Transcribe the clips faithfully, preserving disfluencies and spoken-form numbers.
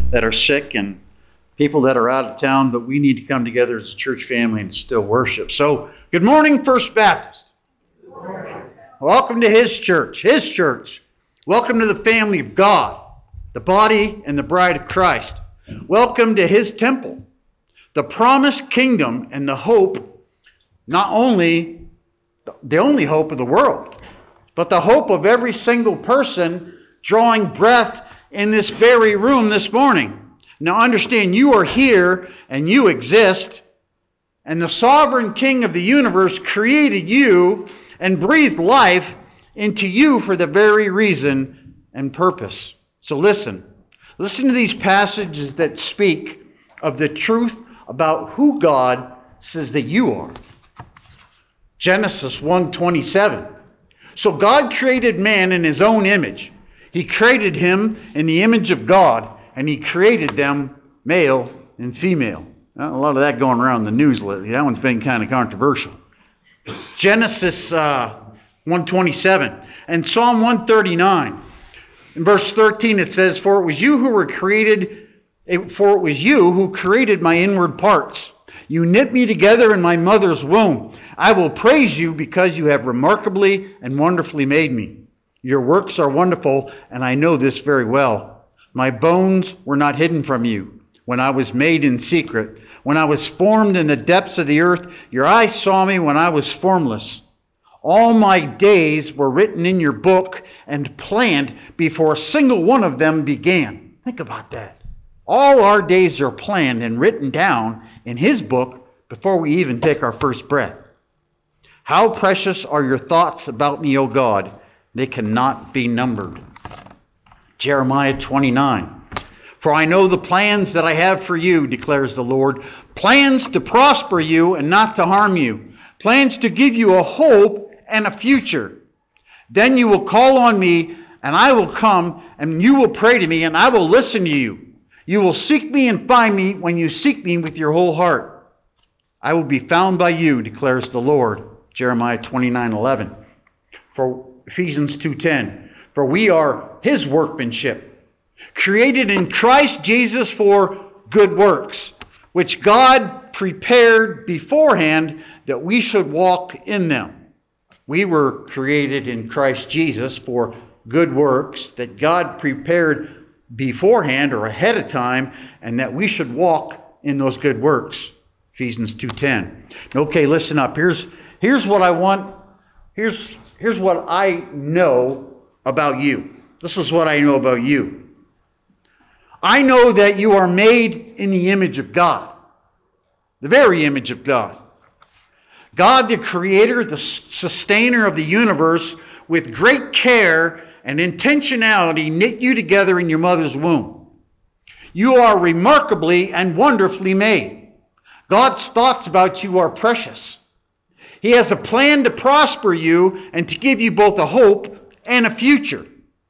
that are sick and people that are out of town, but we need to come together as a church family and still worship. So, good morning, First Baptist. Good morning. Welcome to His church, His church. Welcome to the family of God, the body and the bride of Christ. Welcome to His temple, the promised kingdom and the hope, not only the only hope of the world, but the hope of every single person drawing breath in this very room this morning. Now understand, you are here and you exist, and the sovereign King of the universe created you and breathed life into you for the very reason and purpose. So listen. Listen to these passages that speak of the truth about who God says that you are. Genesis one twenty-seven. So God created man in His own image. He created him in the image of God, and He created them male and female. Well, a lot of that going around the news lately. That one's been kind of controversial. Genesis uh, one twenty-seven and Psalm one thirty-nine. In verse thirteen it says, For it was you who were created, for it was you who created my inward parts. You knit me together in my mother's womb. I will praise you because you have remarkably and wonderfully made me. Your works are wonderful, and I know this very well. My bones were not hidden from you when I was made in secret. When I was formed in the depths of the earth, your eyes saw me when I was formless. All my days were written in your book and planned before a single one of them began. Think about that. All our days are planned and written down in His book before we even take our first breath. How precious are your thoughts about me, O God. They cannot be numbered. Jeremiah twenty-nine. For I know the plans that I have for you, declares the Lord. Plans to prosper you and not to harm you. Plans to give you a hope and a future. Then you will call on me, and I will come, and you will pray to me, and I will listen to you. You will seek me and find me when you seek me with your whole heart. I will be found by you, declares the Lord. Jeremiah twenty-nine eleven. For Ephesians two ten. For we are His workmanship, created in Christ Jesus for good works, which God prepared beforehand that we should walk in them. We were created in Christ Jesus for good works that God prepared beforehand or ahead of time, and that we should walk in those good works. Ephesians two ten. Okay, listen up. Here's here's what I want. Here's here's what I know about you. This is what I know about you. I know that you are made in the image of God. The very image of God. God, the creator, the sustainer of the universe, with great care and intentionality, knit you together in your mother's womb. You are remarkably and wonderfully made. God's thoughts about you are precious. He has a plan to prosper you and to give you both a hope and a future.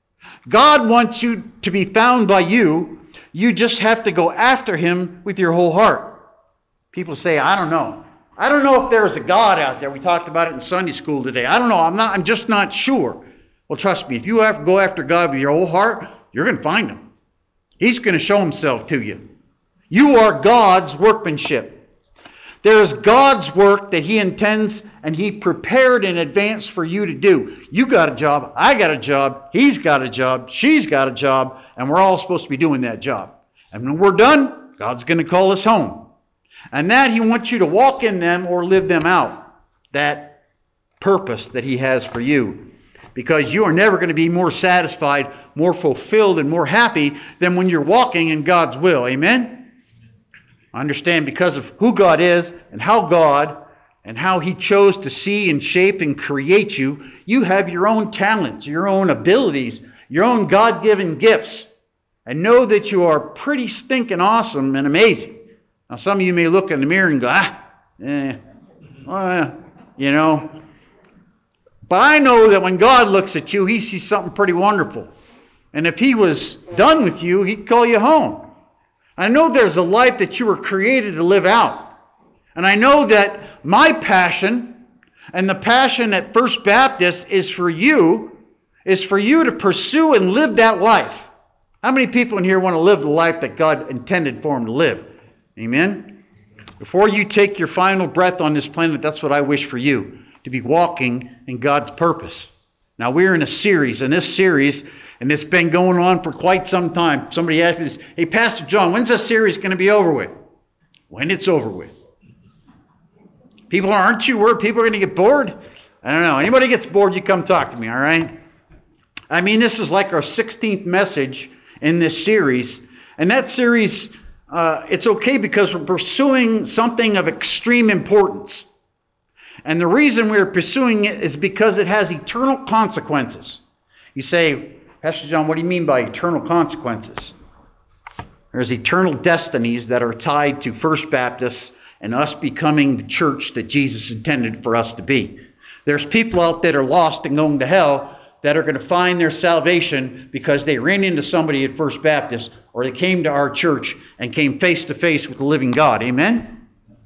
God wants you to be found by you. You just have to go after Him with your whole heart. People say, I don't know. I don't know if there is a God out there. We talked about it in Sunday school today. I don't know. I'm not. I'm just not sure. Well, trust me, if you have to go after God with your whole heart, you're going to find Him. He's going to show Himself to you. You are God's workmanship. There is God's work that He intends and He prepared in advance for you to do. You got a job, I got a job, He's got a job, she's got a job, and we're all supposed to be doing that job. And when we're done, God's going to call us home. And that He wants you to walk in them or live them out. That purpose that He has for you. Because you are never going to be more satisfied, more fulfilled, and more happy than when you're walking in God's will. Amen? Understand, because of who God is and how God and how He chose to see and shape and create you, you have your own talents, your own abilities, your own God-given gifts. And know that you are pretty stinking awesome and amazing. Now, some of you may look in the mirror and go, ah, eh, well, you know. But I know that when God looks at you, He sees something pretty wonderful. And if He was done with you, He'd call you home. I know there's a life that you were created to live out. And I know that my passion and the passion at First Baptist is for you, is for you to pursue and live that life. How many people in here want to live the life that God intended for them to live? Amen? Before you take your final breath on this planet, that's what I wish for you, to be walking in God's purpose. Now, we're in a series, and this series, and it's been going on for quite some time. Somebody asked me this, hey, Pastor John, when's this series going to be over with? When it's over with. People, aren't you worried people are going to get bored? I don't know. Anybody gets bored, you come talk to me, all right? I mean, this is like our sixteenth message in this series. And that series, uh, it's okay because we're pursuing something of extreme importance. And the reason we're pursuing it is because it has eternal consequences. You say, Pastor John, what do you mean by eternal consequences? There's eternal destinies that are tied to First Baptist and us becoming the church that Jesus intended for us to be. There's people out there that are lost and going to hell that are going to find their salvation because they ran into somebody at First Baptist or they came to our church and came face to face with the living God. Amen?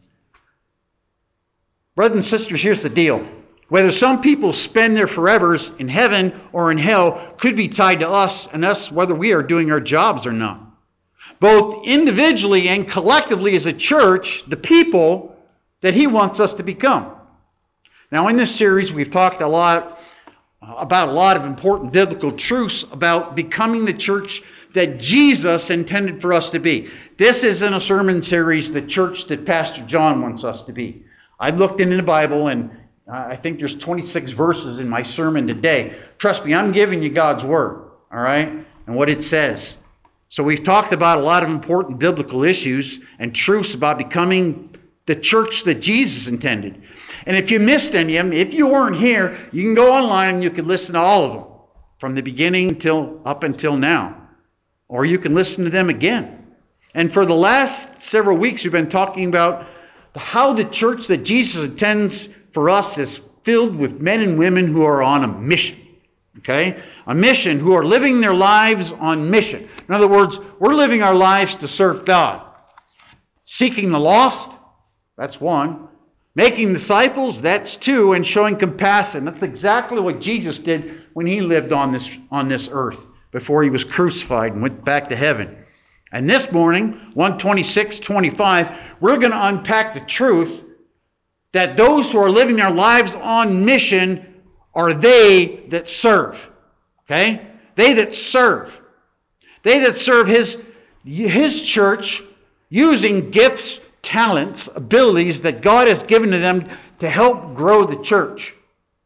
Brothers and sisters, here's the deal. Whether some people spend their forevers in heaven or in hell could be tied to us and us whether we are doing our jobs or not. Both individually and collectively as a church, the people that He wants us to become. Now in this series we've talked a lot about a lot of important biblical truths about becoming the church that Jesus intended for us to be. This isn't a sermon series, the church that Pastor John wants us to be. I looked into the Bible and I think there's twenty-six verses in my sermon today. Trust me, I'm giving you God's Word, all right, and what it says. So we've talked about a lot of important biblical issues and truths about becoming the church that Jesus intended. And if you missed any of them, if you weren't here, you can go online and you can listen to all of them from the beginning until up until now. Or you can listen to them again. And for the last several weeks, we've been talking about how the church that Jesus intends for us is filled with men and women who are on a mission. Okay? A mission, who are living their lives on mission. In other words, we're living our lives to serve God. Seeking the lost, that's one. Making disciples, that's two. And showing compassion. That's exactly what Jesus did when He lived on this, on this earth before He was crucified and went back to heaven. And this morning, one twenty-six twenty-five, we're going to unpack the truth that those who are living their lives on mission are they that serve. Okay? They that serve. They that serve His, His church using gifts, talents, abilities that God has given to them to help grow the church.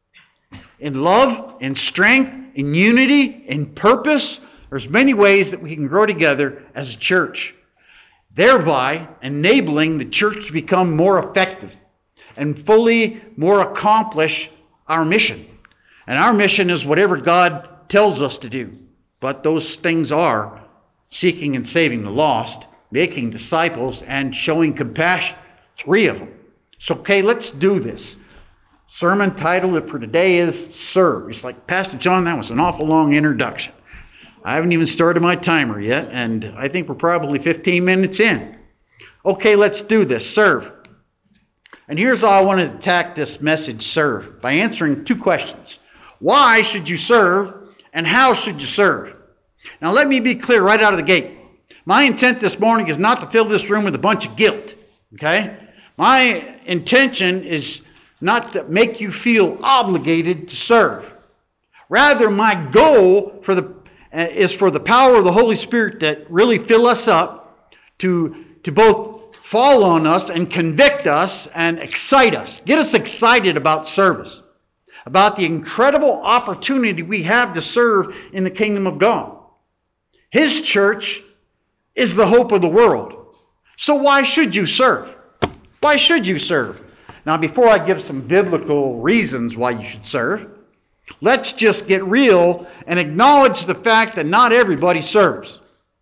In love, in strength, in unity, in purpose. There's many ways that we can grow together as a church. Thereby enabling the church to become more effective and fully more accomplish our mission. And our mission is whatever God tells us to do. But those things are seeking and saving the lost, making disciples, and showing compassion. Three of them. So, okay, let's do this. Sermon title for today is Serve. It's like, Pastor John, that was an awful long introduction. I haven't even started my timer yet, and I think we're probably fifteen minutes in. Okay, let's do this. Serve. And here's how I want to attack this message, serve, by answering two questions. Why should you serve, and how should you serve? Now let me be clear right out of the gate. My intent this morning is not to fill this room with a bunch of guilt. Okay? My intention is not to make you feel obligated to serve. Rather, my goal for the uh, is for the power of the Holy Spirit to really fill us up, to, to both fall on us and convict us and excite us. Get us excited about service. About the incredible opportunity we have to serve in the kingdom of God. His church is the hope of the world. So why should you serve? Why should you serve? Now, before I give some biblical reasons why you should serve, let's just get real and acknowledge the fact that not everybody serves.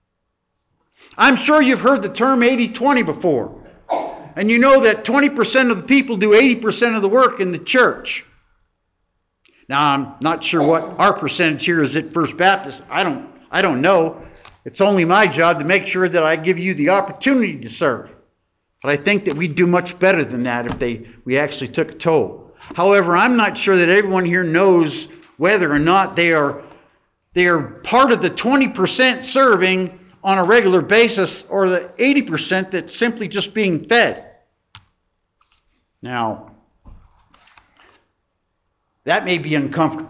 I'm sure you've heard the term eighty twenty before. And you know that twenty percent of the people do eighty percent of the work in the church. Now, I'm not sure what our percentage here is at First Baptist. I don't, I don't know. It's only my job to make sure that I give you the opportunity to serve. But I think that we'd do much better than that if they we actually took a toll. However, I'm not sure that everyone here knows whether or not they are They are part of the twenty percent serving on a regular basis, or the eighty percent that's simply just being fed. Now, that may be uncomfortable,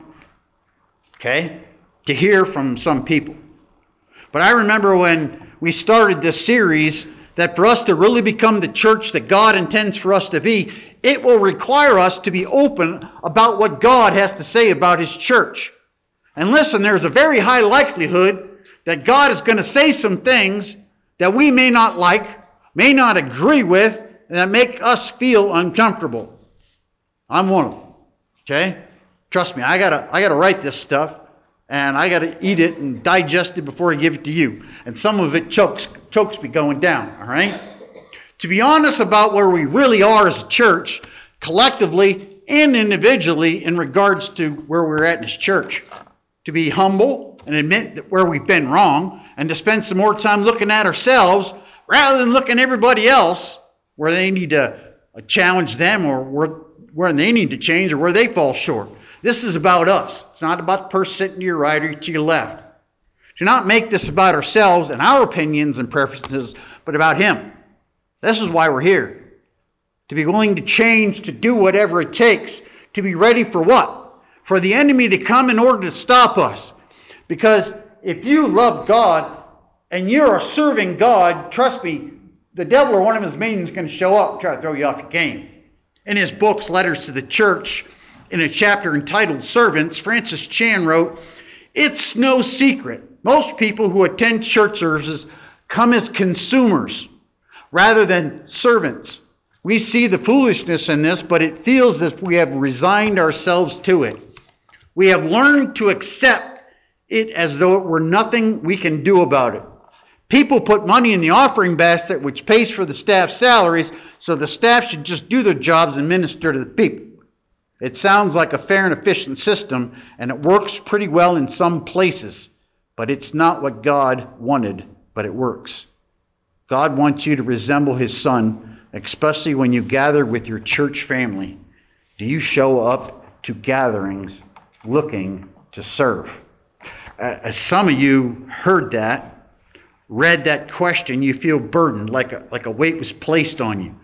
okay, to hear from some people. But I remember when we started this series that for us to really become the church that God intends for us to be, it will require us to be open about what God has to say about His church. And listen, there's a very high likelihood that God is going to say some things that we may not like, may not agree with, and that make us feel uncomfortable. I'm one of them. Okay? Trust me, I gotta I gotta write this stuff, and I gotta eat it and digest it before I give it to you. And some of it chokes chokes me going down, all right? To be honest about where we really are as a church, collectively and individually in regards to where we're at in this church. To be humble and admit that where we've been wrong, and to spend some more time looking at ourselves rather than looking at everybody else where they need to challenge them, or where, where they need to change, or where they fall short. This is about us. It's not about the person sitting to your right or to your left. Do not make this about ourselves and our opinions and preferences, but about Him. This is why we're here. To be willing to change, to do whatever it takes. To be ready for what? For the enemy to come in order to stop us. Because if you love God and you're serving God, trust me, the devil or one of his minions is going to show up and try to throw you off your game. In his books, Letters to the Church, in a chapter entitled Servants, Francis Chan wrote, "It's no secret. Most people who attend church services come as consumers rather than servants. We see the foolishness in this, but it feels as if we have resigned ourselves to it. We have learned to accept it as though it were nothing we can do about it. People put money in the offering basket, which pays for the staff's salaries, so the staff should just do their jobs and minister to the people. It sounds like a fair and efficient system, and it works pretty well in some places, but it's not what God wanted, but it works. God wants you to resemble His Son, especially when you gather with your church family. Do you show up to gatherings looking to serve?" As some of you heard that, read that question, you feel burdened, like a, like a weight was placed on you.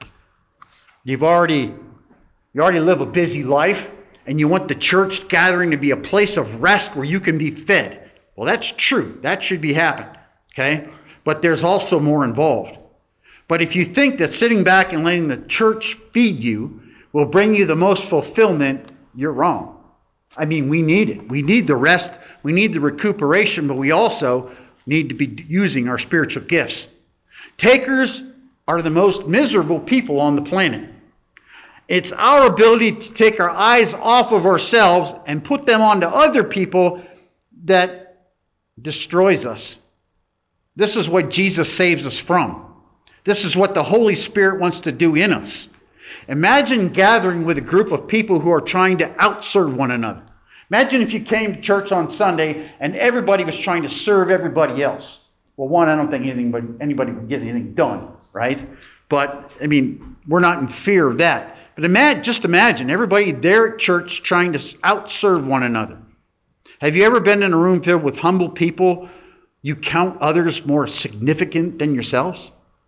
You've already, you already live a busy life, and you want the church gathering to be a place of rest where you can be fed. Well, that's true. That should be happening. Okay? But there's also more involved. But if you think that sitting back and letting the church feed you will bring you the most fulfillment, you're wrong. I mean, we need it. We need the rest. We need the recuperation, but we also need to be using our spiritual gifts. Takers are the most miserable people on the planet. It's our ability to take our eyes off of ourselves and put them onto other people that destroys us. This is what Jesus saves us from. This is what the Holy Spirit wants to do in us. Imagine gathering with a group of people who are trying to outserve one another. Imagine if you came to church on Sunday and everybody was trying to serve everybody else. Well, one, I don't think anything, but anybody would get anything done, right? But, I mean, we're not in fear of that. But imagine, just imagine everybody there at church trying to outserve one another. Have you ever been in a room filled with humble people? You count others more significant than yourselves?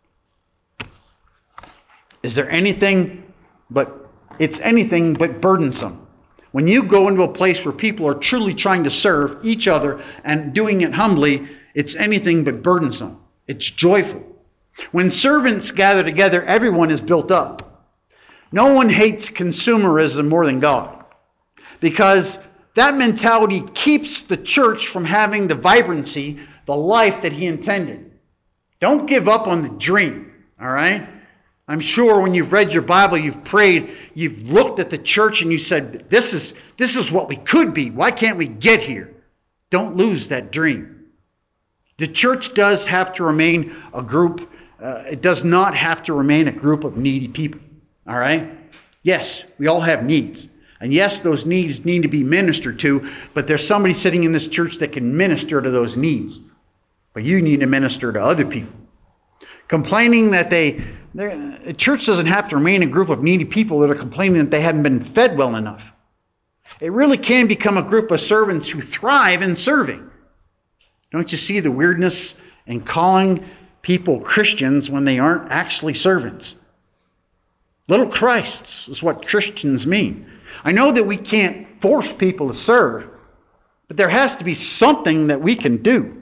Is there anything but, it's anything but burdensome. When you go into a place where people are truly trying to serve each other and doing it humbly, it's anything but burdensome. It's joyful. When servants gather together, everyone is built up. No one hates consumerism more than God, because that mentality keeps the church from having the vibrancy, the life that He intended. Don't give up on the dream, all right? I'm sure when you've read your Bible, you've prayed, you've looked at the church and you said, this is, this is what we could be. Why can't we get here? Don't lose that dream. The church does have to remain a group. Uh, it does not have to remain a group of needy people. All right? Yes, we all have needs. And yes, those needs need to be ministered to, but there's somebody sitting in this church that can minister to those needs. But you need to minister to other people. Complaining that they... The church doesn't have to remain a group of needy people that are complaining that they haven't been fed well enough. It really can become a group of servants who thrive in serving. Don't you see the weirdness in calling people Christians when they aren't actually servants? Little Christs is what Christians mean. I know that we can't force people to serve, but there has to be something that we can do.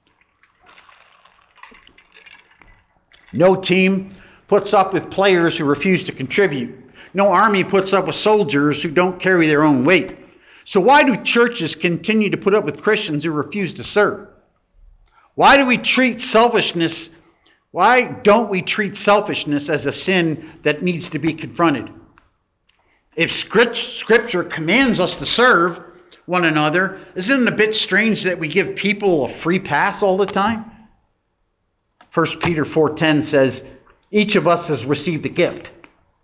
No team puts up with players who refuse to contribute. No army puts up with soldiers who don't carry their own weight. So why do churches continue to put up with Christians who refuse to serve? Why do we treat selfishness, why don't we treat selfishness as a sin that needs to be confronted? If Scripture commands us to serve one another, isn't it a bit strange that we give people a free pass all the time? First Peter four ten says, each of us has received a gift.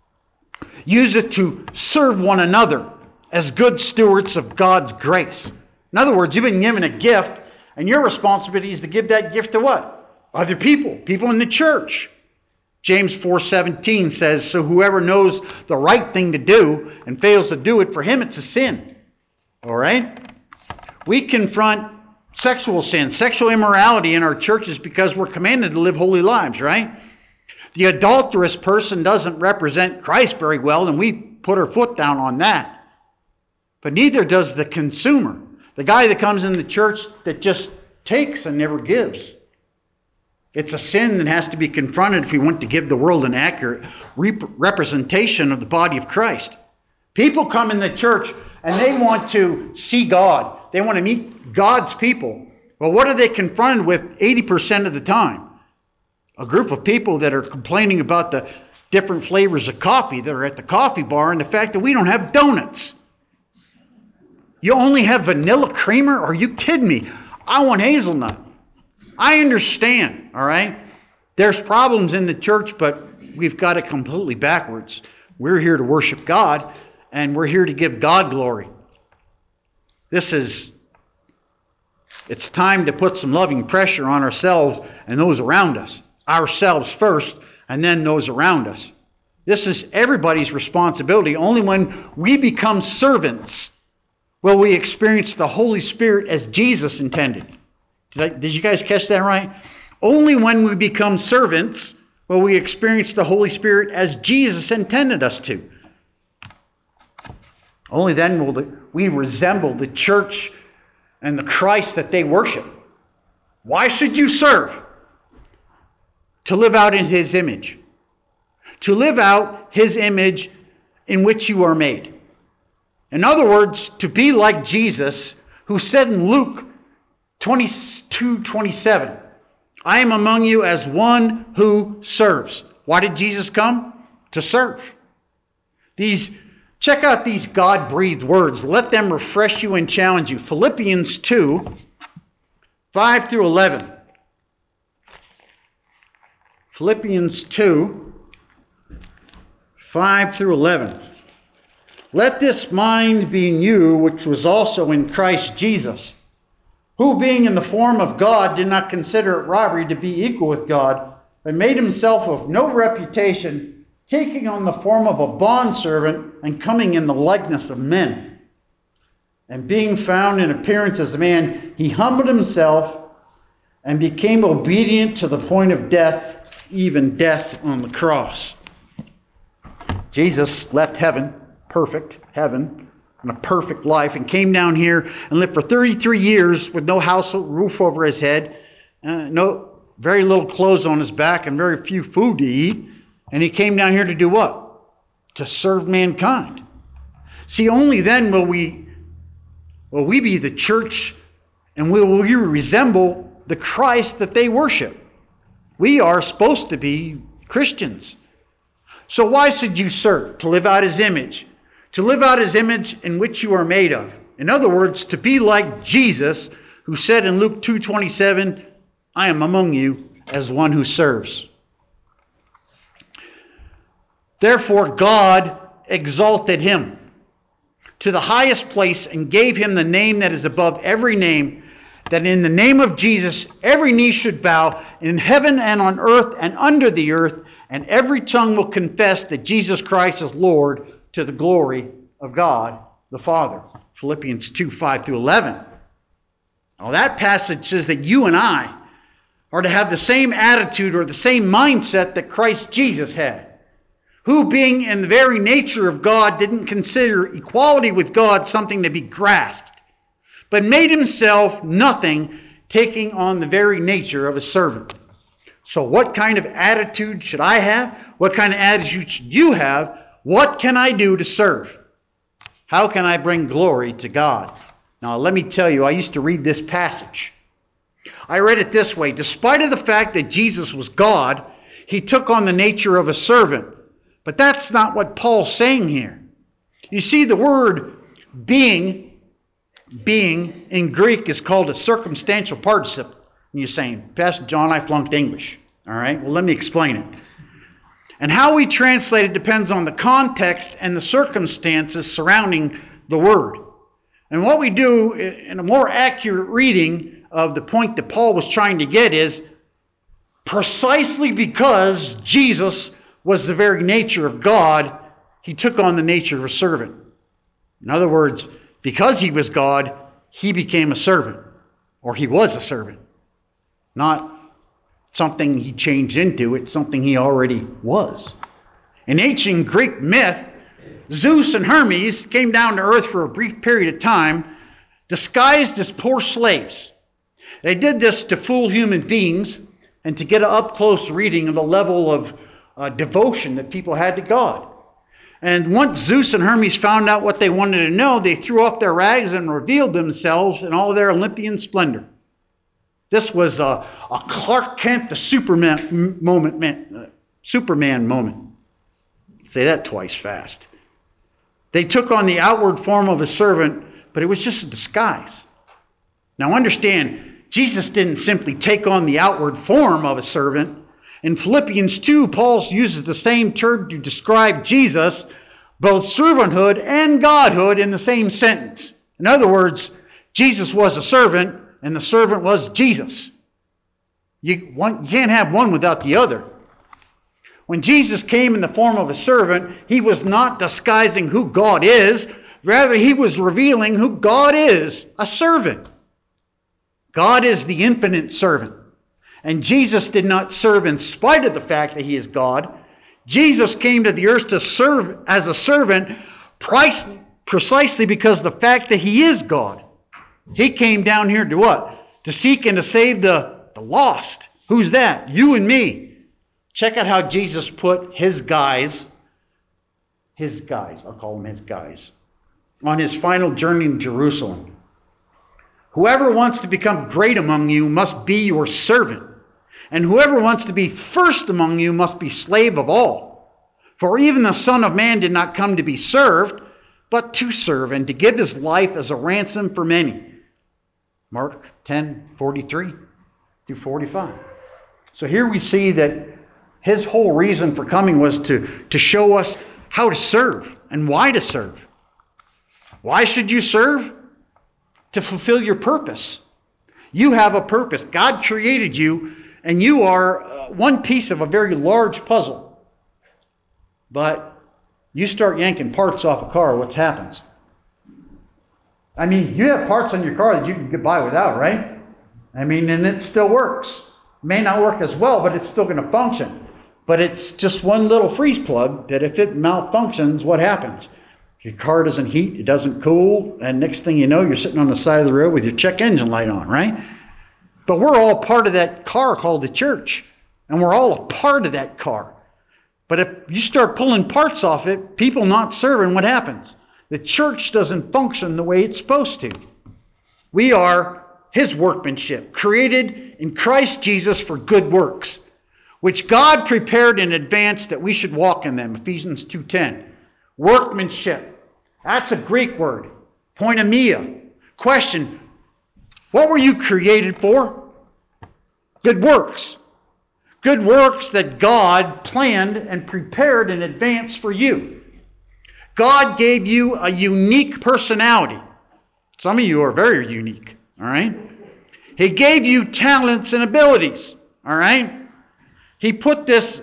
Use it to serve one another as good stewards of God's grace. In other words, you've been given a gift, and your responsibility is to give that gift to what? Other people, people in the church. James four seventeen says, so whoever knows the right thing to do and fails to do it, for him it's a sin. All right? We confront sexual sin, sexual immorality in our churches because we're commanded to live holy lives, right? The adulterous person doesn't represent Christ very well, and we put our foot down on that. But neither does the consumer, the guy that comes in the church that just takes and never gives. It's a sin that has to be confronted if we want to give the world an accurate rep- representation of the body of Christ. People come in the church and they want to see God. They want to meet God's people. Well, what are they confronted with eighty percent of the time? A group of people that are complaining about the different flavors of coffee that are at the coffee bar and the fact that we don't have donuts. You only have vanilla creamer? Are you kidding me? I want hazelnut. I understand, all right? There's problems in the church, but we've got it completely backwards. We're here to worship God, and we're here to give God glory. This is, it's time to put some loving pressure on ourselves and those around us. Ourselves first, and then those around us. This is everybody's responsibility. Only when we become servants will we experience the Holy Spirit as Jesus intended. Did, I, did you guys catch that right? Only when we become servants will we experience the Holy Spirit as Jesus intended us to. Only then will the, we resemble the church and the Christ that they worship. Why should you serve? To live out in His image. To live out His image in which you are made. In other words, to be like Jesus, who said in Luke twenty-two twenty-seven, I am among you as one who serves. Why did Jesus come? To serve. These, check out these God-breathed words. Let them refresh you and challenge you. Philippians two, five through eleven. Philippians two, five through eleven. Let this mind be in you, which was also in Christ Jesus, who being in the form of God did not consider it robbery to be equal with God, but made himself of no reputation, taking on the form of a bondservant and coming in the likeness of men. And being found in appearance as a man, he humbled himself and became obedient to the point of death, even death on the cross. Jesus left heaven, perfect heaven, and a perfect life, and came down here and lived for thirty-three years with no house, roof over his head, uh, no, very little clothes on his back, and very few food to eat. And he came down here to do what? To serve mankind. See, only then will we, will we be the church, and will we resemble the Christ that they worship. We are supposed to be Christians. So why should you serve? To live out His image. To live out His image in which you are made of. In other words, to be like Jesus, who said in Luke two twenty-seven, I am among you as one who serves. Therefore God exalted Him to the highest place and gave Him the name that is above every name, that in the name of Jesus every knee should bow in heaven and on earth and under the earth, and every tongue will confess that Jesus Christ is Lord, to the glory of God the Father. Philippians two, five through eleven. Now that passage says that you and I are to have the same attitude or the same mindset that Christ Jesus had, who being in the very nature of God didn't consider equality with God something to be grasped, but made himself nothing, taking on the very nature of a servant. So what kind of attitude should I have? What kind of attitude should you have? What can I do to serve? How can I bring glory to God? Now let me tell you, I used to read this passage. I read it this way. Despite of the fact that Jesus was God, he took on the nature of a servant. But that's not what Paul's saying here. You see, the word being, being in Greek is called a circumstantial participle. And you're saying, Pastor John, I flunked English. All right, well, let me explain it. And how we translate it depends on the context and the circumstances surrounding the word. And what we do in a more accurate reading of the point that Paul was trying to get is, precisely because Jesus was the very nature of God, he took on the nature of a servant. In other words, because he was God, he became a servant, or he was a servant. Not something he changed into, it's something he already was. In ancient Greek myth, Zeus and Hermes came down to earth for a brief period of time, disguised as poor slaves. They did this to fool human beings and to get an up-close reading of the level of uh, devotion that people had to God. And once Zeus and Hermes found out what they wanted to know, they threw off their rags and revealed themselves in all their Olympian splendor. This was a, a Clark Kent, the Superman moment. Uh, Superman moment. Say that twice fast. They took on the outward form of a servant, but it was just a disguise. Now understand, Jesus didn't simply take on the outward form of a servant. In Philippians two, Paul uses the same term to describe Jesus, both servanthood and godhood, in the same sentence. In other words, Jesus was a servant, and the servant was Jesus. You, one, you can't have one without the other. When Jesus came in the form of a servant, he was not disguising who God is. Rather, he was revealing who God is, a servant. God is the infinite servant. And Jesus did not serve in spite of the fact that he is God. Jesus came to the earth to serve as a servant precisely because of the fact that he is God. He came down here to what? To seek and to save the, the lost. Who's that? You and me. Check out how Jesus put his guys, his guys, I'll call them his guys, on his final journey to Jerusalem. Whoever wants to become great among you must be your servant. And whoever wants to be first among you must be slave of all. For even the Son of Man did not come to be served, but to serve, and to give his life as a ransom for many. Mark ten, forty-three through forty-five. So here we see that his whole reason for coming was to, to show us how to serve and why to serve. Why should you serve? To fulfill your purpose. You have a purpose. God created you, and you are uh, one piece of a very large puzzle. But you start yanking parts off a car, what happens? I mean, you have parts on your car that you can get by without, right? I mean, and it still works. It may not work as well, but it's still going to function. But it's just one little freeze plug that if it malfunctions, what happens? Your car doesn't heat, it doesn't cool, and next thing you know, you're sitting on the side of the road with your check engine light on, right? But we're all part of that car called the church, and we're all a part of that car. But if you start pulling parts off it, people not serving, what happens? The church doesn't function the way it's supposed to. We are his workmanship, created in Christ Jesus for good works, which God prepared in advance that we should walk in them. Ephesians two ten. Workmanship. That's a Greek word. Koinonia. Question. What were you created for? Good works. Good works that God planned and prepared in advance for you. God gave you a unique personality. Some of you are very unique. All right? He gave you talents and abilities. All right? He put this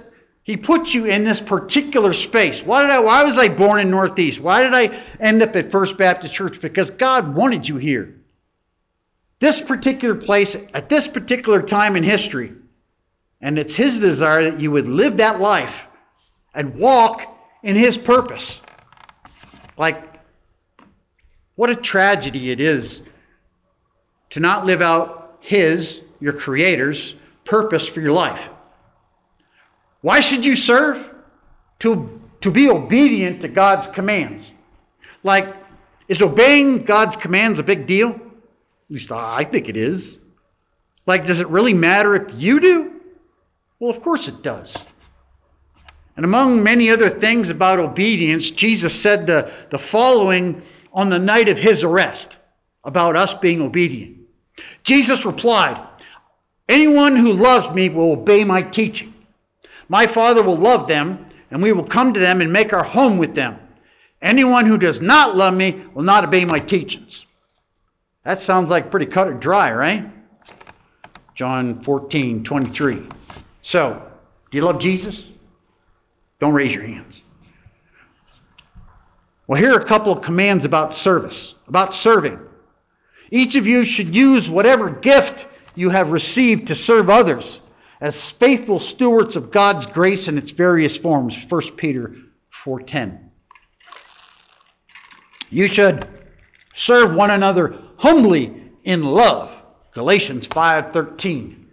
He put you in this particular space. Why did I, why was I born in Northeast? Why did I end up at First Baptist Church? Because God wanted you here. This particular place, at this particular time in history. And it's His desire that you would live that life and walk in His purpose. Like, what a tragedy it is to not live out His, your Creator's, purpose for your life. Why should you serve? To, to be obedient to God's commands. Like, is obeying God's commands a big deal? At least I think it is. Like, does it really matter if you do? Well, of course it does. And among many other things about obedience, Jesus said the, the following on the night of His arrest about us being obedient. Jesus replied, "Anyone who loves me will obey my teaching. My Father will love them, and we will come to them and make our home with them. Anyone who does not love me will not obey my teachings." That sounds like pretty cut or dry, right? John fourteen twenty-three. So, do you love Jesus? Don't raise your hands. Well, here are a couple of commands about service, about serving. Each of you should use whatever gift you have received to serve others as faithful stewards of God's grace in its various forms. First Peter four ten. You should serve one another humbly in love. Galatians five thirteen.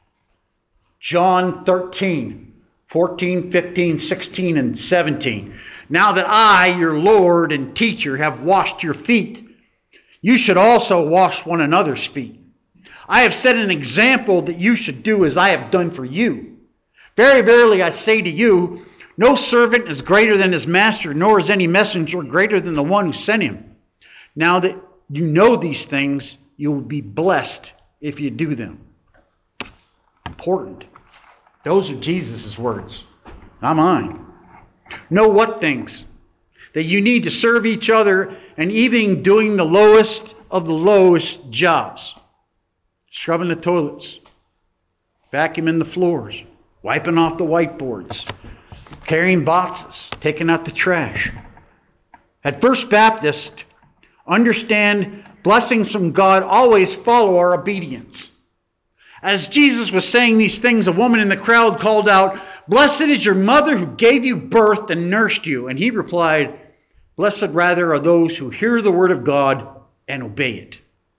John thirteen, fourteen, fifteen, sixteen, and seventeen. Now that I, your Lord and teacher, have washed your feet, you should also wash one another's feet. I have set an example that you should do as I have done for you. Very verily I say to you, no servant is greater than his master, nor is any messenger greater than the one who sent him. Now that you know these things, you will be blessed if you do them. Important. Those are Jesus' words, not mine. Know what things? That you need to serve each other, and even doing the lowest of the lowest jobs. Scrubbing the toilets, vacuuming the floors, wiping off the whiteboards, carrying boxes, taking out the trash. At First Baptist, understand blessings from God always follow our obedience. As Jesus was saying these things, a woman in the crowd called out, "Blessed is your mother who gave you birth and nursed you." And he replied, "Blessed rather are those who hear the word of God and obey it."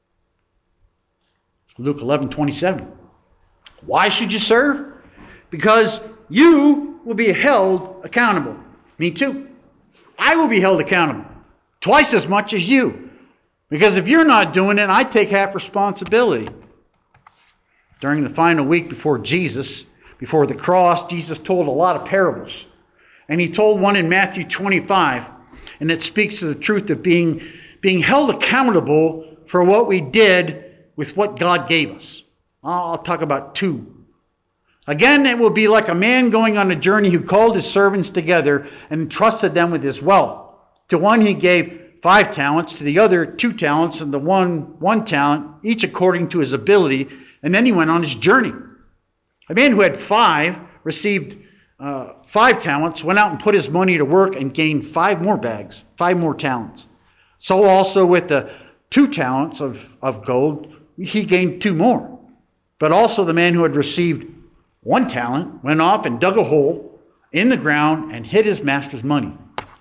Luke eleven twenty-seven. Why should you serve? Because you will be held accountable. Me too. I will be held accountable. Twice as much as you. Because if you're not doing it, I take half responsibility. During the final week before Jesus, before the cross, Jesus told a lot of parables. And he told one in Matthew twenty-five, and it speaks to the truth of being, being held accountable for what we did with what God gave us. I'll talk about two. Again, it will be like a man going on a journey who called his servants together and entrusted them with his wealth. To one he gave five talents, to the other two talents, and the one one talent, each according to his ability. And then he went on his journey. A man who had five received uh, five talents, went out and put his money to work and gained five more bags, five more talents. So also with the two talents of, of gold, he gained two more. But also the man who had received one talent went off and dug a hole in the ground and hid his master's money.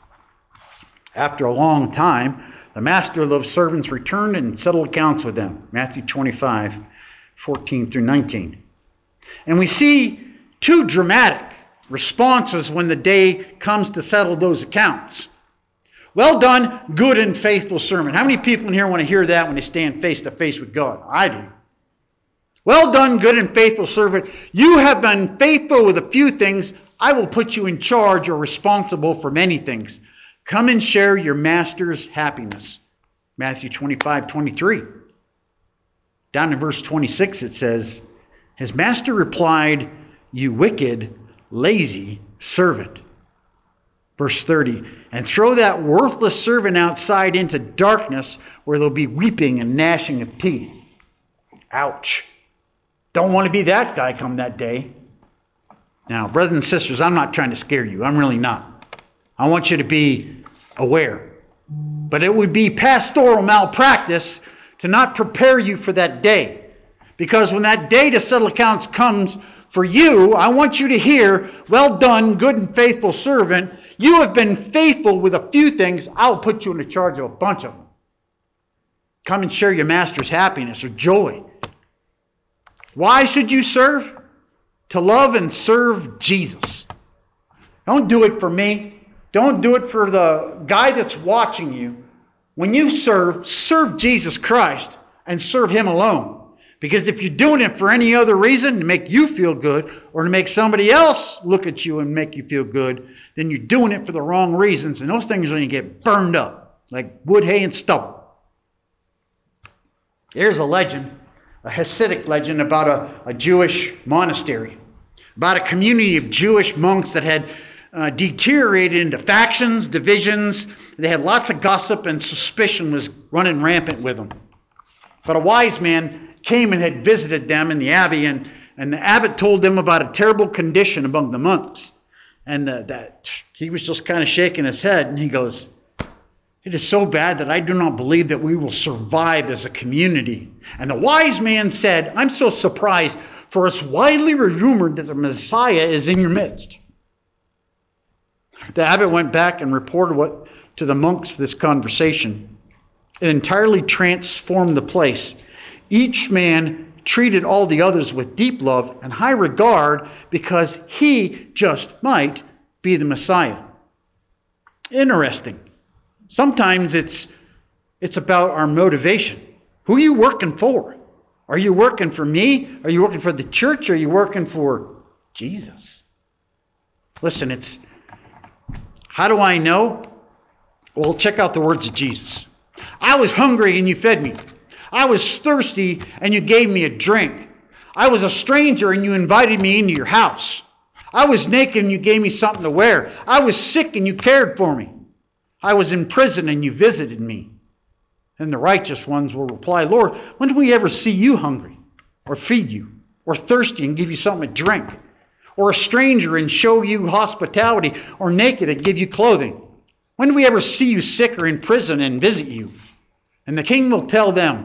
After a long time, the master of those servants returned and settled accounts with them. Matthew twenty-five, fourteen through nineteen. And we see two dramatic responses when the day comes to settle those accounts. Well done, good and faithful servant. How many people in here want to hear that when they stand face to face with God? I do. Well done, good and faithful servant. You have been faithful with a few things. I will put you in charge or responsible for many things. Come and share your master's happiness. Matthew twenty-five, twenty-three. Down in verse twenty-six it says, his master replied, "You wicked, lazy servant." Verse thirty, and throw that worthless servant outside into darkness where there'll be weeping and gnashing of teeth. Ouch. Don't want to be that guy come that day. Now, brothers and sisters, I'm not trying to scare you. I'm really not. I want you to be aware. But it would be pastoral malpractice to not prepare you for that day. Because when that day to settle accounts comes for you, I want you to hear, well done, good and faithful servant. You have been faithful with a few things. I'll put you in charge of a bunch of them. Come and share your master's happiness or joy. Why should you serve? To love and serve Jesus. Don't do it for me. Don't do it for the guy that's watching you. When you serve, serve Jesus Christ and serve Him alone. Because if you're doing it for any other reason, to make you feel good, or to make somebody else look at you and make you feel good, then you're doing it for the wrong reasons, and those things are going to get burned up like wood, hay, and stubble. Here's a legend, a Hasidic legend about a, a Jewish monastery, about a community of Jewish monks that had uh, deteriorated into factions, divisions. They had lots of gossip, and suspicion was running rampant with them. But a wise man came and had visited them in the abbey, and, and the abbot told them about a terrible condition among the monks. And uh, that he was just kind of shaking his head, and he goes, "It is so bad that I do not believe that we will survive as a community." And the wise man said, "I'm so surprised, for it's widely rumored that the Messiah is in your midst." The abbot went back and reported what to the monks this conversation. It entirely transformed the place. Each man treated all the others with deep love and high regard because he just might be the Messiah. Interesting. Sometimes it's it's about our motivation. Who are you working for? Are you working for me? Are you working for the church? Or are you working for Jesus? Listen, it's how do I know? Well, check out the words of Jesus. I was hungry and you fed me. I was thirsty and you gave me a drink. I was a stranger and you invited me into your house. I was naked and you gave me something to wear. I was sick and you cared for me. I was in prison and you visited me. And the righteous ones will reply, Lord, when did we ever see you hungry or feed you or thirsty and give you something to drink? Or a stranger and show you hospitality, or naked and give you clothing? When did we ever see you sick or in prison and visit you? And the king will tell them,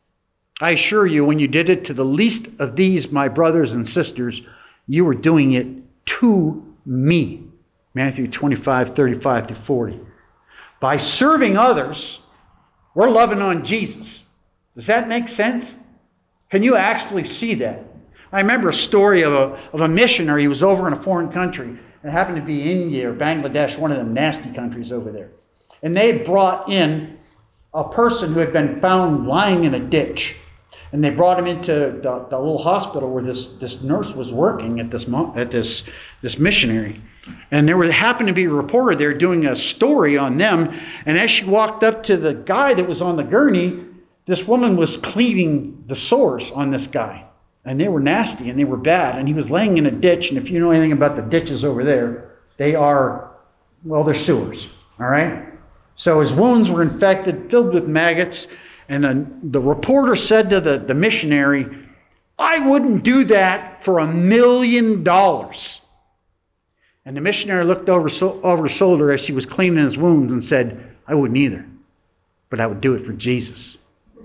I assure you, when you did it to the least of these, my brothers and sisters, you were doing it to me. Matthew twenty-five, thirty-five to forty. By serving others, we're loving on Jesus. Does that make sense? Can you actually see that? I remember a story of a, of a missionary who was over in a foreign country. And it happened to be India or Bangladesh, one of them nasty countries over there. And they had brought in a person who had been found lying in a ditch. And they brought him into the, the little hospital where this, this nurse was working at this at this this missionary. And there were, happened to be a reporter there doing a story on them. And as she walked up to the guy that was on the gurney, this woman was cleaning the sores on this guy. And they were nasty and they were bad. And he was laying in a ditch. And if you know anything about the ditches over there, they are, well, they're sewers. All right? So his wounds were infected, filled with maggots. And then the reporter said to the, the missionary, I wouldn't do that for a million dollars. And the missionary looked over, so, over his shoulder as she was cleaning his wounds and said, I wouldn't either, but I would do it for Jesus.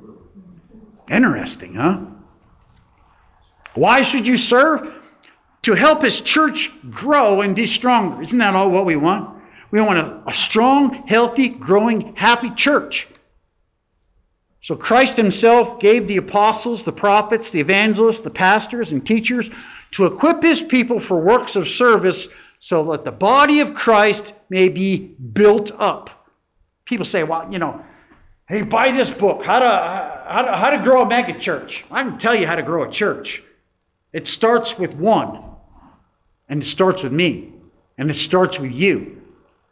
Interesting, huh? Why should you serve? To help His church grow and be stronger. Isn't that all what we want? We want a, a strong, healthy, growing, happy church. So Christ Himself gave the apostles, the prophets, the evangelists, the pastors, and teachers to equip His people for works of service so that the body of Christ may be built up. People say, well, you know, hey, buy this book, how to, how to, how to grow a mega church. I can tell you how to grow a church. It starts with one, and it starts with me, and it starts with you.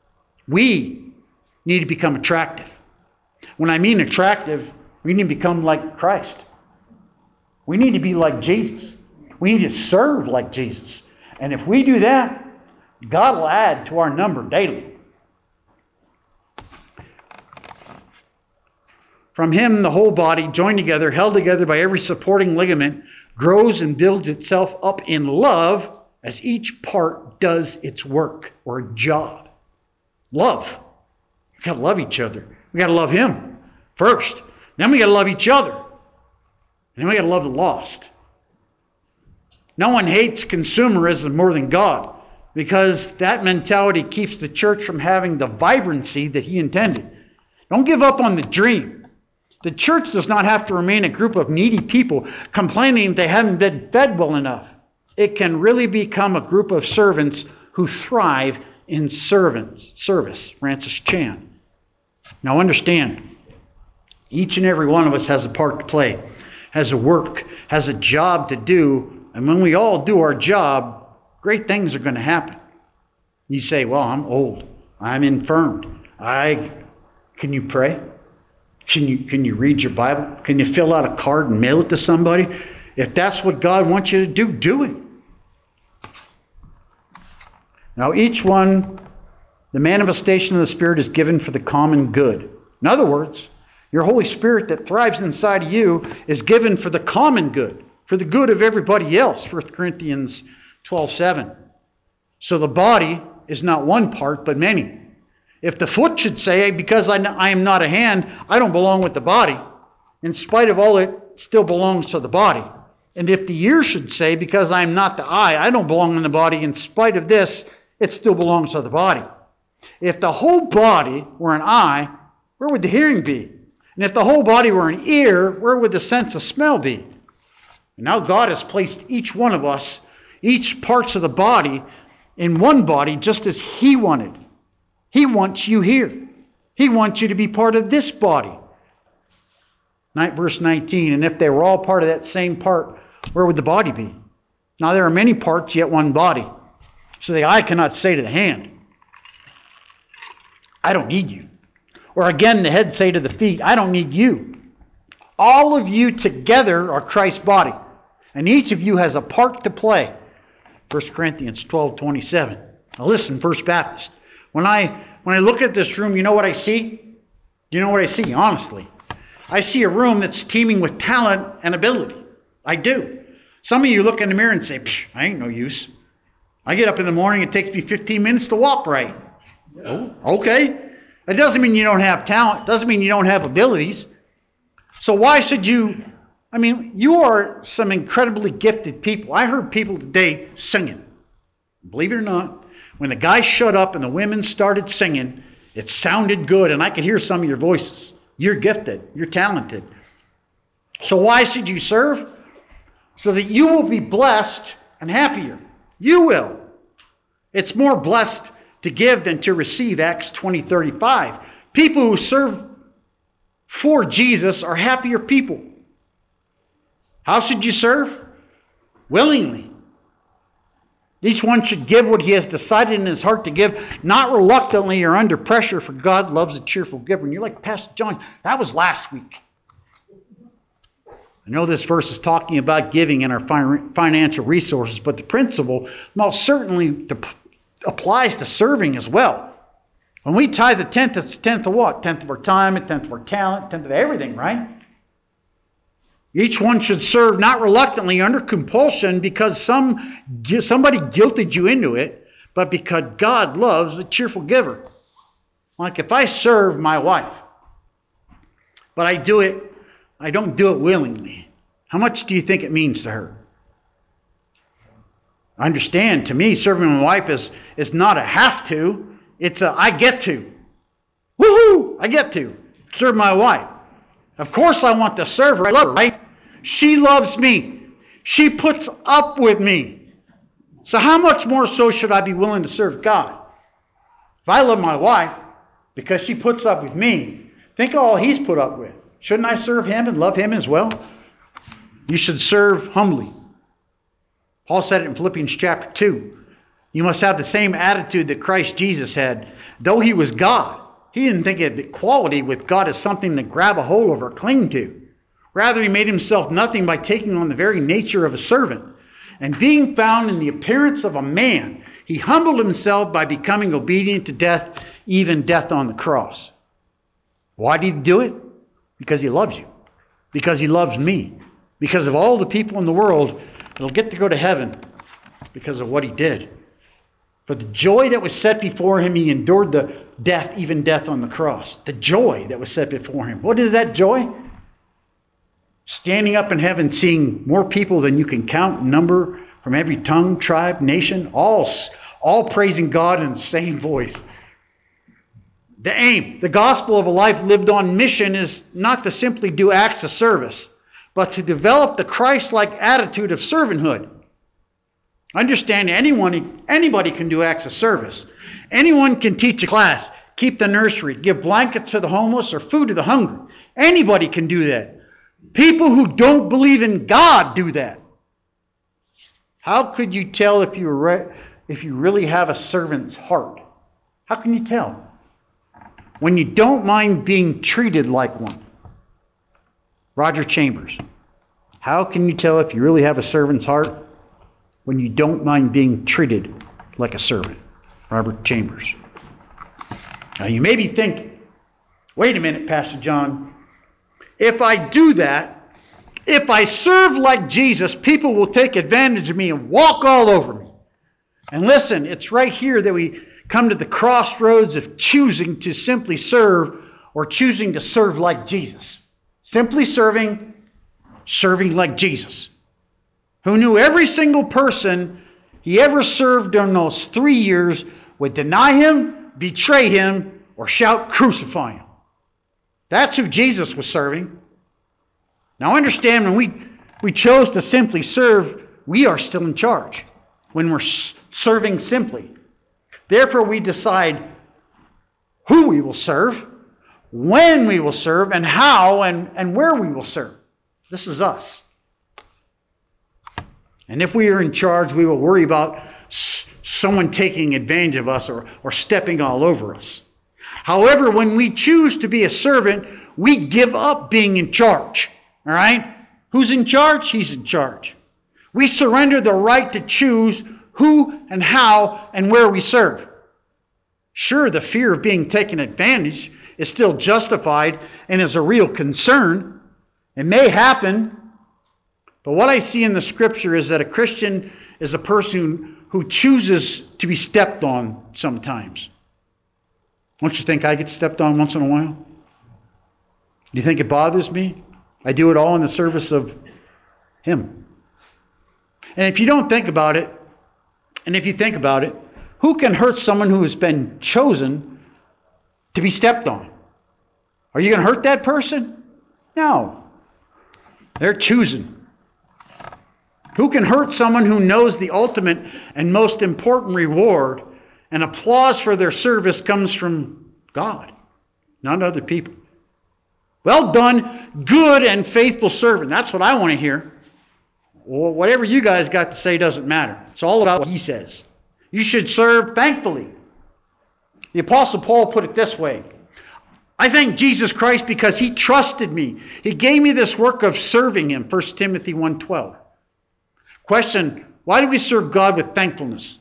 We need to become attractive. When I mean attractive, we need to become like Christ. We need to be like Jesus. We need to serve like Jesus. And if we do that, God will add to our number daily. From Him, the whole body, joined together, held together by every supporting ligament, grows and builds itself up in love as each part does its work or job. Love. We've got to love each other. We've got to love Him first. Then we got to love each other. And then we got to love the lost. No one hates consumerism more than God, because that mentality keeps the church from having the vibrancy that He intended. Don't give up on the dream. The church does not have to remain a group of needy people complaining they haven't been fed well enough. It can really become a group of servants who thrive in servants service. Francis Chan. Now understand, each and every one of us has a part to play, has a work, has a job to do. And when we all do our job, great things are going to happen. You say, well, I'm old. I'm infirmed. I can you pray? Can you can you read your Bible? Can you fill out a card and mail it to somebody? If that's what God wants you to do, do it. Now each one, the manifestation of the Spirit is given for the common good. In other words, your Holy Spirit that thrives inside of you is given for the common good, for the good of everybody else. First Corinthians twelve seven. So the body is not one part, but many. If the foot should say, because I am not a hand, I don't belong with the body, in spite of all, it still belongs to the body. And if the ear should say, because I am not the eye, I don't belong in the body, in spite of this, it still belongs to the body. If the whole body were an eye, where would the hearing be? And if the whole body were an ear, where would the sense of smell be? And now God has placed each one of us, each parts of the body, in one body just as He wanted. He wants you here. He wants you to be part of this body. Verse nineteen, and if they were all part of that same part, where would the body be? Now there are many parts, yet one body. So the eye cannot say to the hand, I don't need you. Or again, the head say to the feet, I don't need you. All of you together are Christ's body, and each of you has a part to play. First Corinthians twelve twenty-seven. Now listen, First Baptist. When I when I look at this room, you know what I see? You know what I see, honestly? I see a room that's teeming with talent and ability. I do. Some of you look in the mirror and say, Psh, I ain't no use. I get up in the morning, it takes me fifteen minutes to walk right. Oh, okay. It doesn't mean you don't have talent. It doesn't mean you don't have abilities. So why should you... I mean, you are some incredibly gifted people. I heard people today singing. Believe it or not, when the guys shut up and the women started singing, it sounded good, and I could hear some of your voices. You're gifted. You're talented. So why should you serve? So that you will be blessed and happier. You will. It's more blessed to give than to receive, Acts twenty thirty-five. People who serve for Jesus are happier people. How should you serve? Willingly. Each one should give what he has decided in his heart to give, not reluctantly or under pressure, for God loves a cheerful giver. And you're like, Pastor John, that was last week. I know this verse is talking about giving in our financial resources, but the principle most certainly applies to serving as well. When we tithe the tenth, it's a tenth of what? Tenth of our time, a tenth of our talent, tenth of everything, right? Each one should serve not reluctantly under compulsion because some somebody guilted you into it, but because God loves a cheerful giver. Like if I serve my wife, but I do it, I don't do it willingly. How much do you think it means to her? I understand, to me, serving my wife is, is not a have to, it's a I get to. Woohoo! I get to serve my wife. Of course I want to serve her. I love her, right? She loves me. She puts up with me. So how much more so should I be willing to serve God? If I love my wife because she puts up with me, think of all He's put up with. Shouldn't I serve Him and love Him as well? You should serve humbly. Paul said it in Philippians chapter two. You must have the same attitude that Christ Jesus had. Though He was God, He didn't think of equality with God as something to grab a hold of or cling to. Rather, He made Himself nothing by taking on the very nature of a servant. And being found in the appearance of a man, He humbled Himself by becoming obedient to death, even death on the cross. Why did He do it? Because He loves you. Because He loves me. Because of all the people in the world that'll get to go to heaven because of what he did. For the joy that was set before him, he endured the death, even death on the cross. The joy that was set before him. What is that joy? Standing up in heaven, seeing more people than you can count, number, from every tongue, tribe, nation, all, all praising God in the same voice. The aim, the gospel of a life lived on mission is not to simply do acts of service, but to develop the Christ-like attitude of servanthood. Understand, anyone, anybody can do acts of service. Anyone can teach a class, keep the nursery, give blankets to the homeless, or food to the hungry. Anybody can do that. People who don't believe in God do that. How could you tell if you re- if you really have a servant's heart? How can you tell? When you don't mind being treated like one. Roger Chambers. How can you tell if you really have a servant's heart? When you don't mind being treated like a servant. Robert Chambers. Now you may be thinking, wait a minute, Pastor John. If I do that, if I serve like Jesus, people will take advantage of me and walk all over me. And listen, it's right here that we come to the crossroads of choosing to simply serve or choosing to serve like Jesus. Simply serving, serving like Jesus, who knew every single person he ever served during those three years would deny him, betray him, or shout, crucify him. That's who Jesus was serving. Now understand, when we, we chose to simply serve, we are still in charge. When we're serving simply. Therefore we decide who we will serve, when we will serve, and how and, and where we will serve. This is us. And if we are in charge, we will worry about s- someone taking advantage of us or, or stepping all over us. However, when we choose to be a servant, we give up being in charge. All right? Who's in charge? He's in charge. We surrender the right to choose who and how and where we serve. Sure, the fear of being taken advantage is still justified and is a real concern. It may happen. But what I see in the scripture is that a Christian is a person who chooses to be stepped on sometimes. Don't you think I get stepped on once in a while? Do you think it bothers me? I do it all in the service of Him. And if you don't think about it, and if you think about it, who can hurt someone who has been chosen to be stepped on? Are you going to hurt that person? No. They're choosing. Who can hurt someone who knows the ultimate and most important reward and applause for their service comes from God, not other people? Well done, good and faithful servant. That's what I want to hear. Well, whatever you guys got to say doesn't matter. It's all about what He says. You should serve thankfully. The Apostle Paul put it this way. I thank Jesus Christ because He trusted me. He gave me this work of serving Him. First Timothy one twelve. Question, why do we serve God with thankfulness?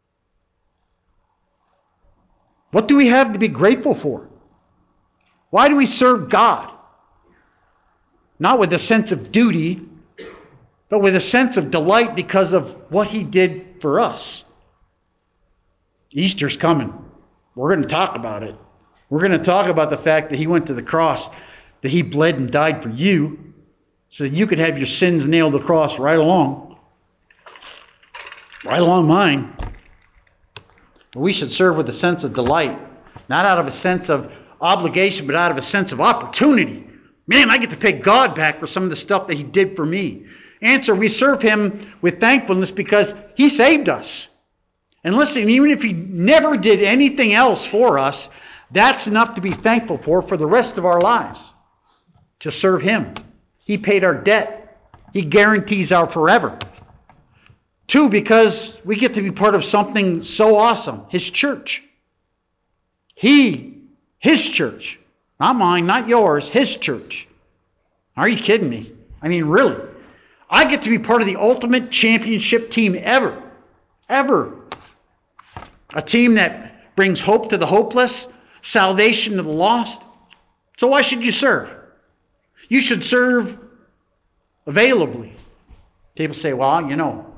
What do we have to be grateful for? Why do we serve God? Not with a sense of duty, but with a sense of delight because of what He did for us. Easter's coming. We're going to talk about it. We're going to talk about the fact that He went to the cross, that He bled and died for you, so that you could have your sins nailed to the cross right along. Right along mine. We should serve with a sense of delight, not out of a sense of obligation, but out of a sense of opportunity. Man, I get to pay God back for some of the stuff that He did for me. Answer, we serve Him with thankfulness because He saved us. And listen, even if He never did anything else for us, that's enough to be thankful for for the rest of our lives. To serve Him. He paid our debt. He guarantees our forever. Two, because we get to be part of something so awesome. His church. He, His church. Not mine, not yours. His church. Are you kidding me? I mean, really. I get to be part of the ultimate championship team ever. Ever. A team that brings hope to the hopeless, salvation to the lost. So why should you serve? You should serve availably. People say, well, you know,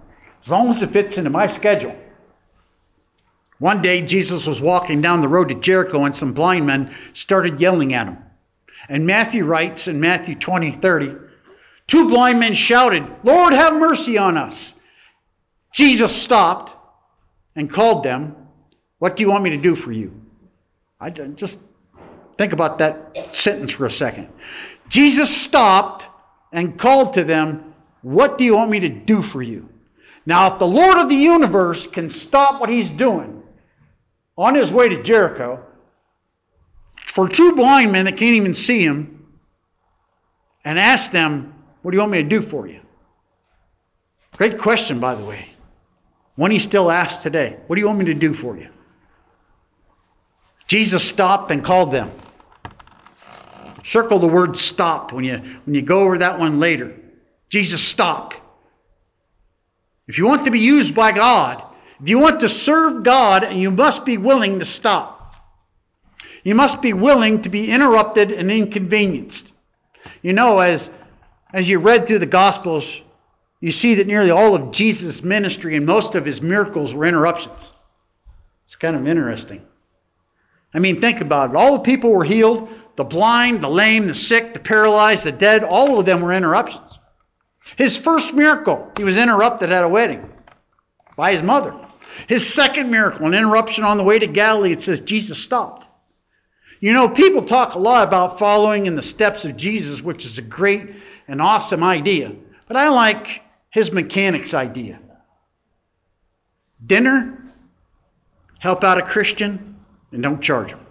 as long as it fits into my schedule. One day, Jesus was walking down the road to Jericho, and some blind men started yelling at him. And Matthew writes in Matthew twenty thirty, two blind men shouted, "Lord, have mercy on us." Jesus stopped and called them, "What do you want me to do for you?" I just think about that sentence for a second. Jesus stopped and called to them, "What do you want me to do for you?" Now, if the Lord of the universe can stop what he's doing on his way to Jericho for two blind men that can't even see him and ask them, "What do you want me to do for you?" Great question, by the way. One he still asks today. What do you want me to do for you? Jesus stopped and called them. Circle the word stopped when you, when you go over that one later. Jesus stopped. If you want to be used by God, if you want to serve God, you must be willing to stop. You must be willing to be interrupted and inconvenienced. You know, as, as you read through the Gospels, you see that nearly all of Jesus' ministry and most of his miracles were interruptions. It's kind of interesting. I mean, think about it. All the people were healed. The blind, the lame, the sick, the paralyzed, the dead, all of them were interruptions. His first miracle, he was interrupted at a wedding by his mother. His second miracle, an interruption on the way to Galilee, it says Jesus stopped. You know, people talk a lot about following in the steps of Jesus, which is a great and awesome idea. But I like his mechanics idea. Dinner, help out a Christian, and don't charge him.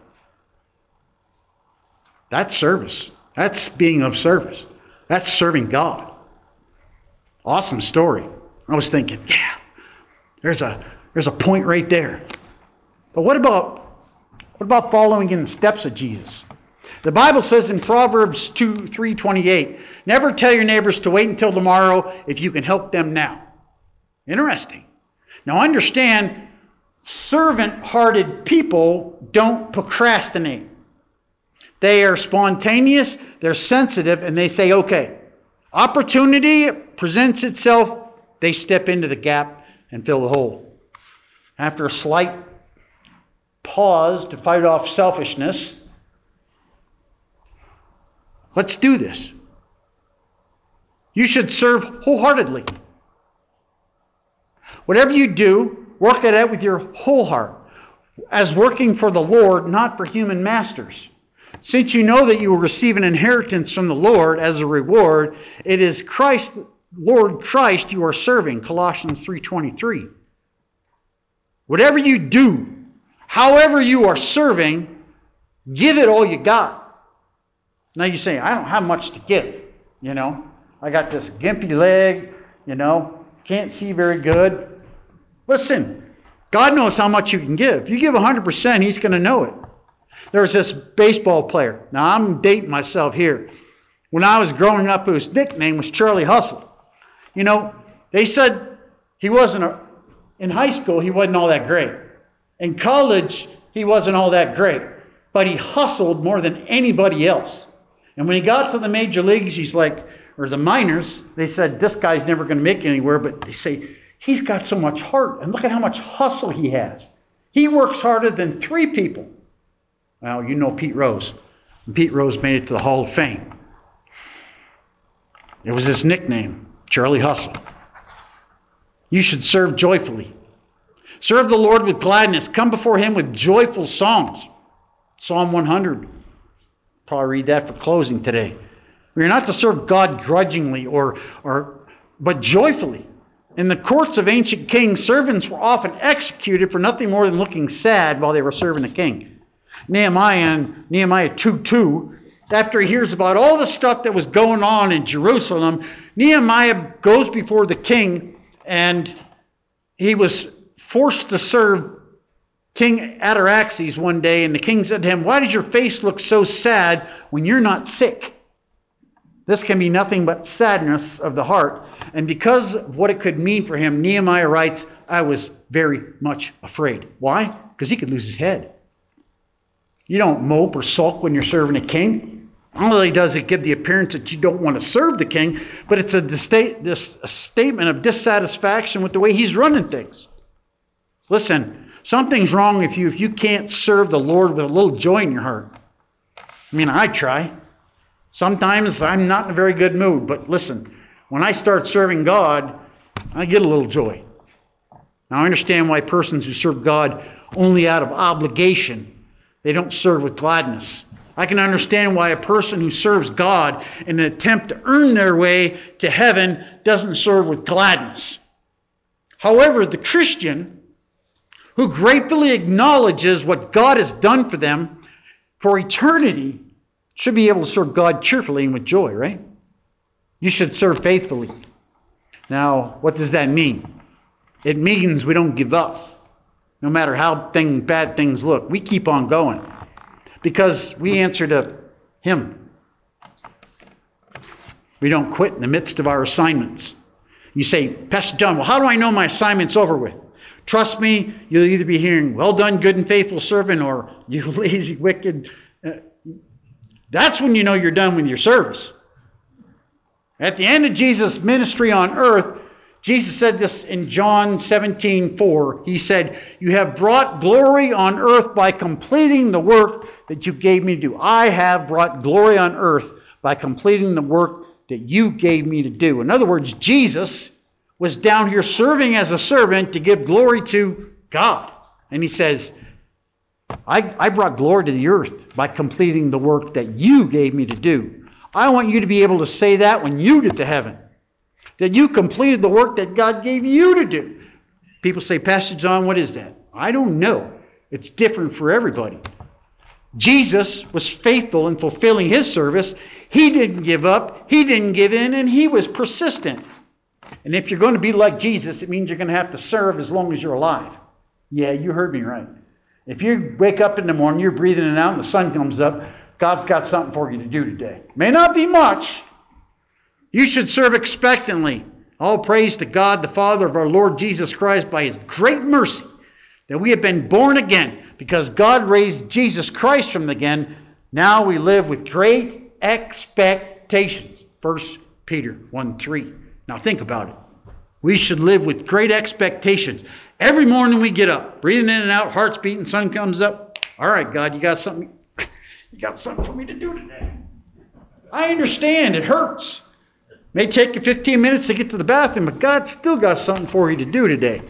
That's service. That's being of service. That's serving God. Awesome story. I was thinking, yeah, there's a there's a point right there. But what about what about following in the steps of Jesus? The Bible says in Proverbs two, three twenty-eight, never tell your neighbors to wait until tomorrow if you can help them now. Interesting. Now understand, servant-hearted people don't procrastinate. They are spontaneous, they're sensitive, and they say, okay, opportunity presents itself, they step into the gap and fill the hole. After a slight pause to fight off selfishness, let's do this. You should serve wholeheartedly. Whatever you do, work at it with your whole heart, as working for the Lord, not for human masters. Since you know that you will receive an inheritance from the Lord as a reward, it is Christ, Lord Christ you are serving, Colossians three twenty-three. Whatever you do, however you are serving, give it all you got. Now you say, I don't have much to give. You know, I got this gimpy leg, you know, can't see very good. Listen, God knows how much you can give. If you give one hundred percent, he's going to know it. There's this baseball player. Now, I'm dating myself here. When I was growing up, his nickname was Charlie Hustle. You know, they said he wasn't, a, in high school, he wasn't all that great. In college, he wasn't all that great. But he hustled more than anybody else. And when he got to the major leagues, he's like, or the minors, they said, this guy's never going to make it anywhere. But they say, he's got so much heart. And look at how much hustle he has. He works harder than three people. Well, you know Pete Rose. Pete Rose made it to the Hall of Fame. It was his nickname, Charlie Hustle. You should serve joyfully. Serve the Lord with gladness. Come before him with joyful songs. Psalm one hundred. Probably read that for closing today. We are not to serve God grudgingly, or, or, but joyfully. In the courts of ancient kings, servants were often executed for nothing more than looking sad while they were serving the king. Nehemiah in Nehemiah two two, after he hears about all the stuff that was going on in Jerusalem, Nehemiah goes before the king, and he was forced to serve King Artaxerxes one day, and the king said to him, why does your face look so sad when you're not sick? This can be nothing but sadness of the heart. And because of what it could mean for him, Nehemiah writes, I was very much afraid. Why? Because he could lose his head. You don't mope or sulk when you're serving a king. Not only does it give the appearance that you don't want to serve the king, but it's a, dista- dis- a statement of dissatisfaction with the way he's running things. Listen, something's wrong with you if you can't serve the Lord with a little joy in your heart. I mean, I try. Sometimes I'm not in a very good mood, but listen, when I start serving God, I get a little joy. Now, I understand why persons who serve God only out of obligation, they don't serve with gladness. I can understand why a person who serves God in an attempt to earn their way to heaven doesn't serve with gladness. However, the Christian who gratefully acknowledges what God has done for them for eternity should be able to serve God cheerfully and with joy, right? You should serve faithfully. Now, what does that mean? It means we don't give up. No matter how thing, bad things look, we keep on going. Because we answer to Him. We don't quit in the midst of our assignments. You say, Pastor John, well, how do I know my assignment's over with? Trust me, you'll either be hearing, well done, good and faithful servant, or you lazy, wicked. Uh, that's when you know you're done with your service. At the end of Jesus' ministry on earth, Jesus said this in John seventeen four. He said, you have brought glory on earth by completing the work that you gave me to do. I have brought glory on earth by completing the work that you gave me to do. In other words, Jesus was down here serving as a servant to give glory to God. And he says, I, I brought glory to the earth by completing the work that you gave me to do. I want you to be able to say that when you get to heaven. That you completed the work that God gave you to do. People say, Pastor John, what is that? I don't know. It's different for everybody. Jesus was faithful in fulfilling His service. He didn't give up. He didn't give in, and He was persistent. And if you're going to be like Jesus, it means you're going to have to serve as long as you're alive. Yeah, you heard me right. If you wake up in the morning, you're breathing it out, and the sun comes up, God's got something for you to do today. May not be much. You should serve expectantly. All praise to God, the Father of our Lord Jesus Christ, by His great mercy, that we have been born again. Because God raised Jesus Christ from the again, now we live with great expectations. First Peter one three. Now think about it. We should live with great expectations. Every morning we get up, breathing in and out, heart's beating, sun comes up. All right, God, you got something. You got something for me to do today. I understand it hurts. May take you fifteen minutes to get to the bathroom, but God's still got something for you to do today.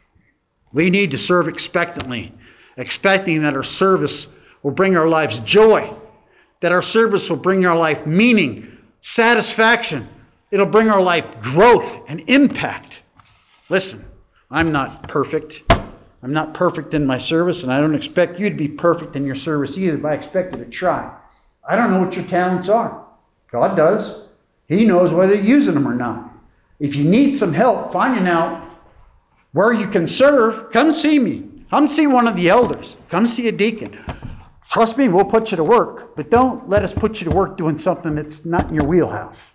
We need to serve expectantly, expecting that our service will bring our lives joy, that our service will bring our life meaning, satisfaction. It'll bring our life growth and impact. Listen, I'm not perfect. I'm not perfect in my service, and I don't expect you to be perfect in your service either, but I expect you to try. I don't know what your talents are. God does. He knows whether you're using them or not. If you need some help finding out where you can serve, come see me. Come see one of the elders. Come see a deacon. Trust me, we'll put you to work. But don't let us put you to work doing something that's not in your wheelhouse.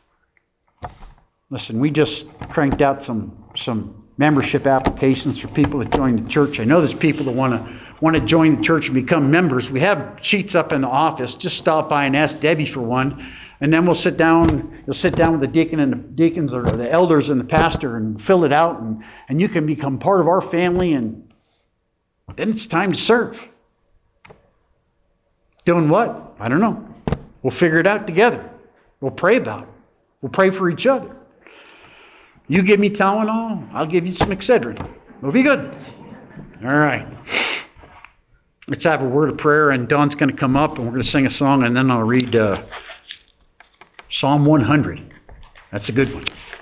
Listen, we just cranked out some, some membership applications for people to join the church. I know there's people that want to want to join the church and become members. We have sheets up in the office. Just stop by and ask Debbie for one. And then we'll sit down, you'll sit down with the deacon and the deacons or the elders and the pastor and fill it out. And, and you can become part of our family. And then it's time to serve. Doing what? I don't know. We'll figure it out together. We'll pray about it. We'll pray for each other. You give me Tylenol, I'll give you some Excedrin. We'll be good. All right. Let's have a word of prayer, and Don's going to come up, and we're going to sing a song, and then I'll read uh, Psalm one hundred. That's a good one.